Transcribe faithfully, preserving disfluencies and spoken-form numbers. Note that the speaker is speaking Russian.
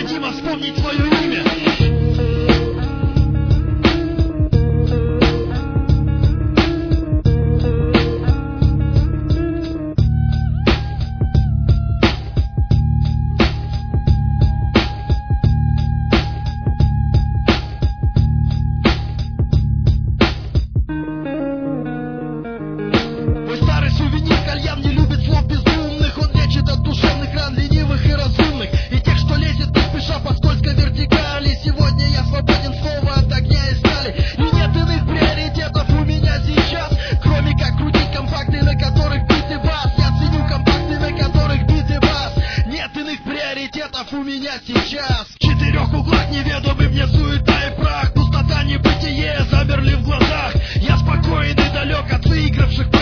необходимо вспомнить свое имя. Мой старый сувенир, кальян, не любит слов безумных. Он лечит от душевных ран ленивых и разумных, и тех, что лезет не спеша по скользкой вертикали. Сегодня я свободен снова от огня и стали, и нет иных приоритетов у меня сейчас, кроме как крутить компакты, на которых битый бас. Я ценю компакты, на которых битый бас. Нет иных приоритетов у меня сейчас. В четырех углах неведомы мне суета и прах, пустота, небытие замерли в глазах. Я спокоен и далек от выигравших